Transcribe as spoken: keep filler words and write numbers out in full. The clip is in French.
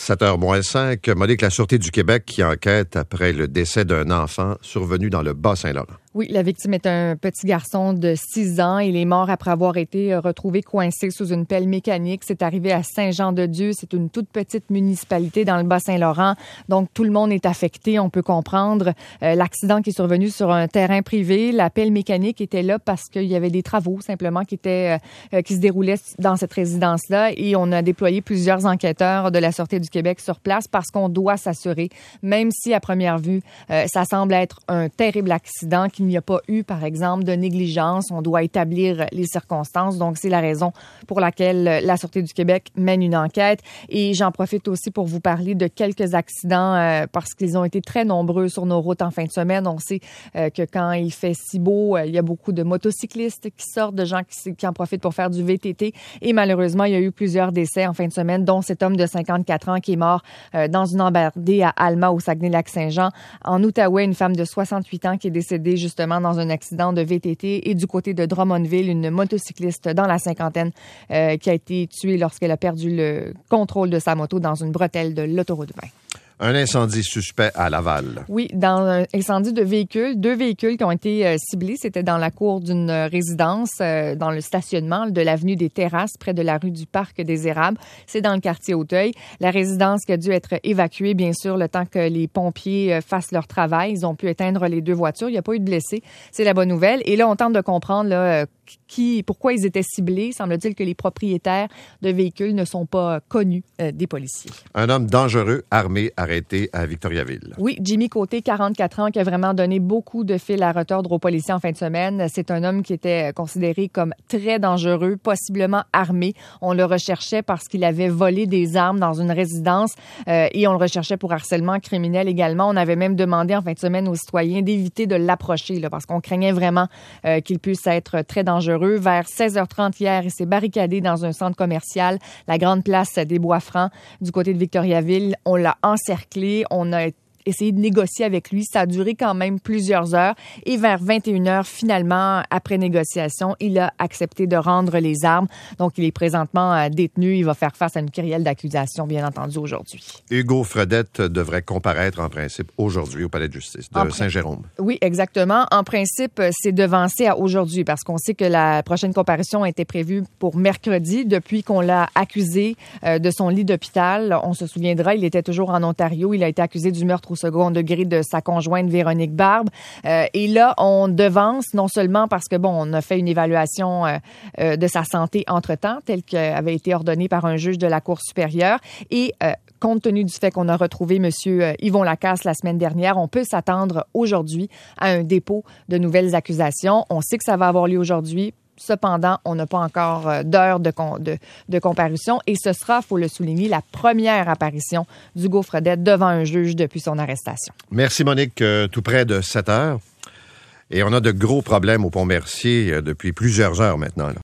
sept heures moins cinq, Monique, la Sûreté du Québec qui enquête après le décès d'un enfant survenu dans le Bas-Saint-Laurent. Oui, la victime est un petit garçon de six ans. Il est mort après avoir été retrouvé coincé sous une pelle mécanique. C'est arrivé à Saint-Jean-de-Dieu. C'est une toute petite municipalité dans le Bas-Saint-Laurent. Donc, tout le monde est affecté, on peut comprendre. Euh, l'accident qui est survenu sur un terrain privé, la pelle mécanique était là parce qu'il y avait des travaux simplement qui étaient euh, qui se déroulaient dans cette résidence-là. Et on a déployé plusieurs enquêteurs de la Sûreté du Québec sur place parce qu'on doit s'assurer, même si à première vue, euh, ça semble être un terrible accident qui Il n'y a pas eu, par exemple, de négligence. On doit établir les circonstances. Donc, c'est la raison pour laquelle la Sûreté du Québec mène une enquête. Et j'en profite aussi pour vous parler de quelques accidents euh, parce qu'ils ont été très nombreux sur nos routes en fin de semaine. On sait euh, que quand il fait si beau, euh, il y a beaucoup de motocyclistes qui sortent, de gens qui, qui en profitent pour faire du V T T. Et malheureusement, il y a eu plusieurs décès en fin de semaine, dont cet homme de cinquante-quatre ans qui est mort euh, dans une embardée à Alma, au Saguenay-Lac-Saint-Jean. En Outaouais, une femme de soixante-huit ans qui est décédée juste Justement dans un accident de V T T, et du côté de Drummondville, une motocycliste dans la cinquantaine euh, qui a été tuée lorsqu'elle a perdu le contrôle de sa moto dans une bretelle de l'autoroute vingt. Un incendie suspect à Laval. Oui, dans un incendie de véhicules, deux véhicules qui ont été euh, ciblés. C'était dans la cour d'une résidence, euh, dans le stationnement de l'avenue des Terrasses, près de la rue du Parc des Érables. C'est dans le quartier Auteuil. La résidence qui a dû être évacuée, bien sûr, le temps que les pompiers euh, fassent leur travail. Ils ont pu éteindre les deux voitures. Il n'y a pas eu de blessés. C'est la bonne nouvelle. Et là, on tente de comprendre là, euh, qui, pourquoi ils étaient ciblés. Semble-t-il que les propriétaires de véhicules ne sont pas connus euh, des policiers. Un homme dangereux, armé, arrêté à Victoriaville. Oui, Jimmy Côté, quarante-quatre ans, qui a vraiment donné beaucoup de fil à retordre aux policiers en fin de semaine. C'est un homme qui était considéré comme très dangereux, possiblement armé. On le recherchait parce qu'il avait volé des armes dans une résidence euh, et on le recherchait pour harcèlement criminel également. On avait même demandé en fin de semaine aux citoyens d'éviter de l'approcher là, parce qu'on craignait vraiment euh, qu'il puisse être très dangereux. Vers seize heures trente hier, il s'est barricadé dans un centre commercial, la grande place des Bois-Francs, du côté de Victoriaville. On l'a encerclé. On a essayé de négocier avec lui. Ça a duré quand même plusieurs heures. Et vers vingt et une heures, finalement, après négociation, il a accepté de rendre les armes. Donc, il est présentement détenu. Il va faire face à une kyrielle d'accusations, bien entendu, aujourd'hui. Hugo Fredette devrait comparaître, en principe, aujourd'hui au Palais de justice de Saint-Jérôme. Oui, exactement. En principe, c'est devancé à aujourd'hui parce qu'on sait que la prochaine comparution était prévue pour mercredi. Depuis qu'on l'a accusé de son lit d'hôpital, on se souviendra, il était toujours en Ontario. Il a été accusé du meurtre au second degré de sa conjointe Véronique Barbe. Euh, et là, on devance non seulement parce que, bon, on a fait une évaluation euh, euh, de sa santé entre-temps, telle qu'avait été ordonnée par un juge de la Cour supérieure, et euh, compte tenu du fait qu'on a retrouvé M. Yvon Lacasse la semaine dernière, on peut s'attendre aujourd'hui à un dépôt de nouvelles accusations. On sait que ça va avoir lieu aujourd'hui. Cependant, on n'a pas encore d'heure de, con, de, de comparution et ce sera, il faut le souligner, la première apparition d'Hugo Fredette devant un juge depuis son arrestation. Merci Monique, euh, tout près de sept heures. Et on a de gros problèmes au Pont-Mercier euh, depuis plusieurs heures maintenant, là.